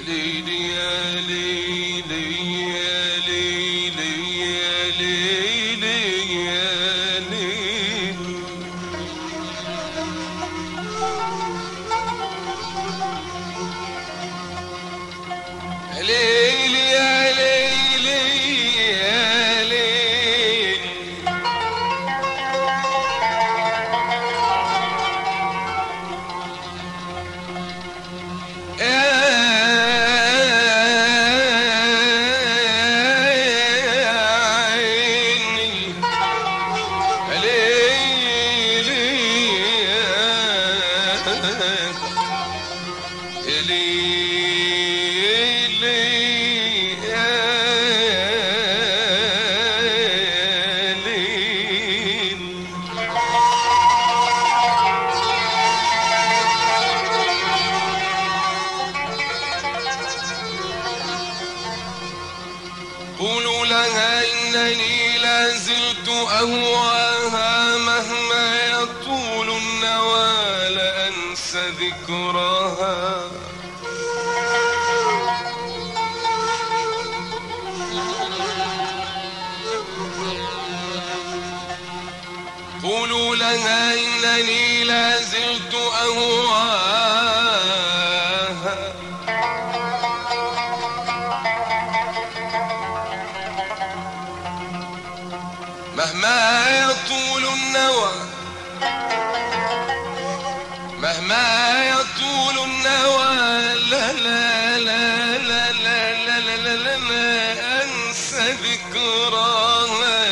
ليلي يا ليلي يا ليلي يا ليلي يا ليلي ليلي يا ليلي يا ليلي قولوا لها إنني لازلت أهواها مهما يطول النوى لأنسى ذكرها قولوا لها إنني لازلت أهواها مهما يطول النوى مهما يطول النوى لا لا لا لا لا لا لا لا لا لا أنسى ذكراها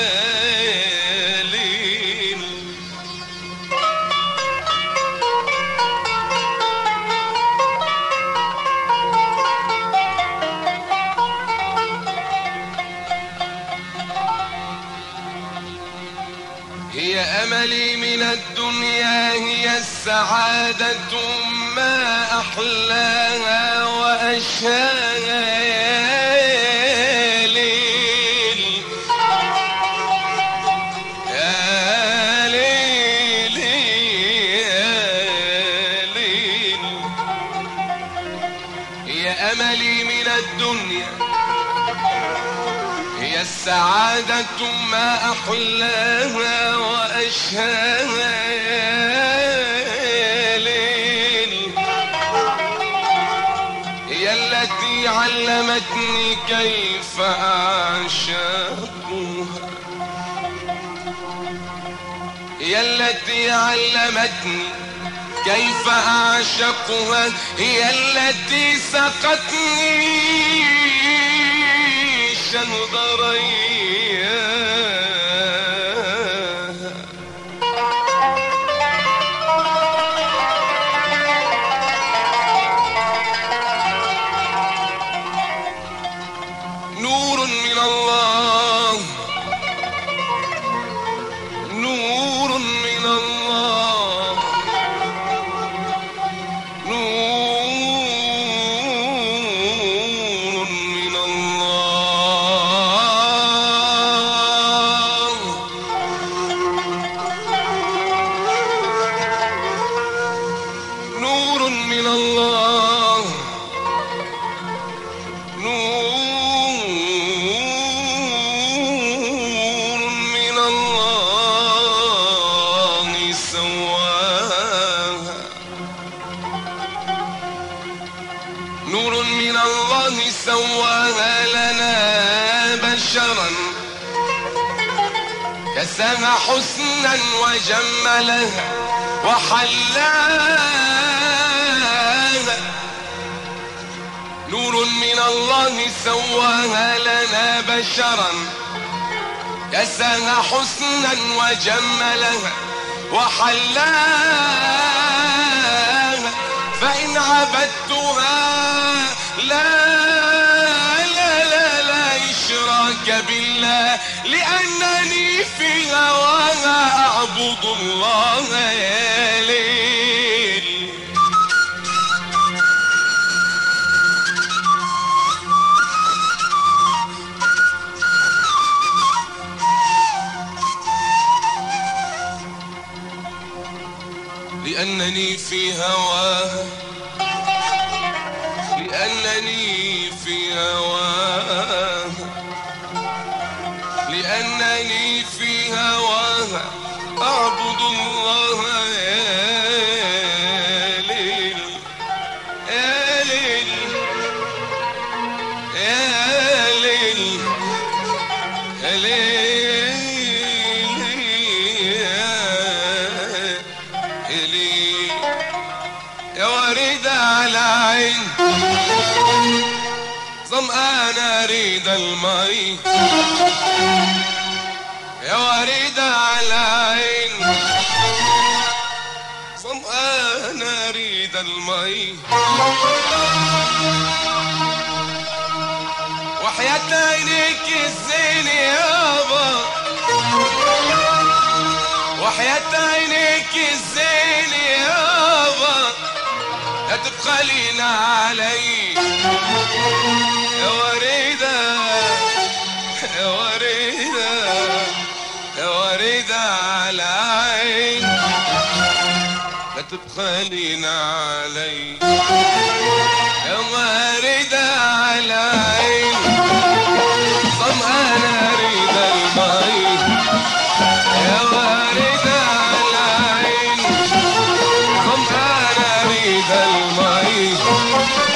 ليل هي أملي من الدنيا هي السعادة ما أحلاها وأشهاها يا ليل يا ليل يا ليل هي أملي من الدنيا هي السعادة ما أحلاها وأشهاها يا ليل هي التي علمتني كيف أعشقها هي التي علمتني كيف أعشقها هي التي سقتني شنظريها نور من الله نور من الله نور من الله نور من الله نور من الله سواها نور من الله سواها لنا بشرا كساها حسنا وجملها وحلاها نور من الله سواها لنا بشرا كساها حسنا وجملها وحلاها فإن عبدتها لا لا لا لا إشراك بالله لأنني في هواها أعبد الله يا ليل لأنني في هواها لأنني لأنني في هواها، لأنني في هواها أعبد الله. يا ليل يا ليل يا ليل يا ليل يا وريد على عين ظمآن أريد المي، يا وريد على عين ظمآن أريد المي، وحياة عينيك الزين يابا، وحياة عينيك الزين يابا لا تبخلين علي يا وريدة يا وريدة يا وريدة على عين لا تبخلين علي يا وريدة على عين ظمآن أريد المي، يا وردة على عين ظمآن أريد المي.